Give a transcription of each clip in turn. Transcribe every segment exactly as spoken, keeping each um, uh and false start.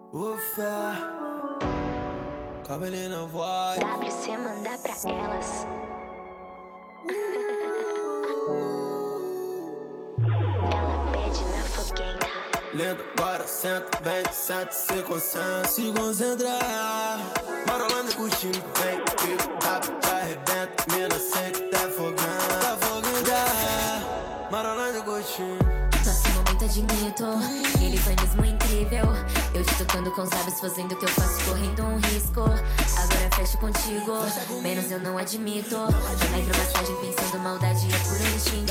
Ufa, cabelinho na voz. W C mandar pra elas. Ela pede na fogueira. Lento, bora, senta, vem, senta, se concentra, se concentra. Marolando e curtindo, vem, pico, rápido, te arrebenta. Mina, sei que tá afogando, tá afogando. Marolando e curtindo. Nosso momento admito, ele foi mesmo incrível. Eu te tocando com os lábios, fazendo o que eu faço, correndo um risco. Agora fecho contigo, menos eu não admito. Na hidromassagem pensando maldade é puro instinto.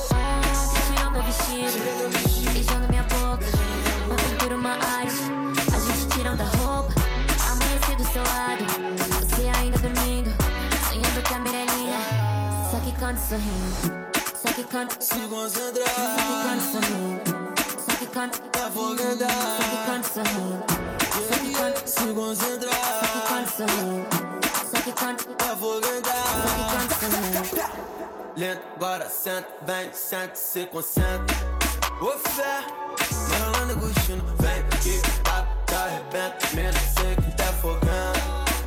Você tirou meu vestido, beijando minha boca. Uma pintura, uma arte, a gente tirando a roupa. Amanheci do seu lado, você ainda dormindo, sonhando com a Mirelinha. Só que canta sorrindo, só que canta, se concentra, só que canta sorrindo, só que canta, tá afogando. só que canta sorrindo, só que canta, se concentra, só que canta sorrindo, só que canta, tá afogando. só que canta sorrindo. Lento, agora senta, vem, senta, se concentra. Ô fé, marolando e curtindo, vem, que tá, tá arrebenta. Mina, sei que tá afogando.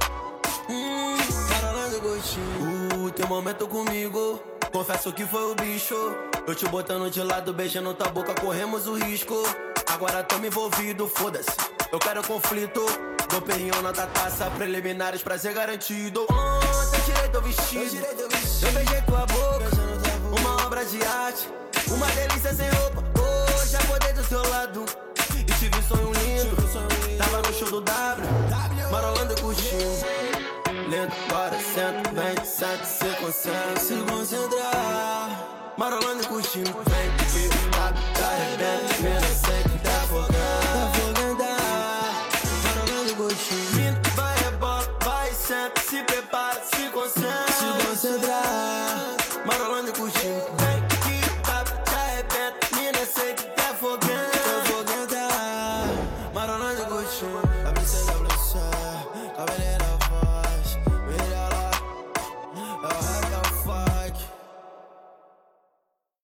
Hum, marolando e curtindo. Uh, teu momento comigo, confesso que foi o bicho. Eu te botando de lado, beijando tua boca, corremos o risco. Agora tamo envolvido, foda-se, eu quero conflito. Dou perrinho na taça, preliminares, prazer garantido. Ontem tirei teu vestido, eu beijei tua boca, uma obra de arte, uma delícia sem roupa. Hoje acordei do seu lado e tive um sonho lindo. Tava no show do W, marolando e curtindo. Lento, bora, senta, vem, senta, se concentra, se concentrar. Marolando e curtindo, vem, fica, tá, tá arrebenta. Mina, sei que tá afogando, tá afogando. Marolando e curtindo. Mina, vai, rebola, vai, senta, se prepara, se concentra, se concentrar.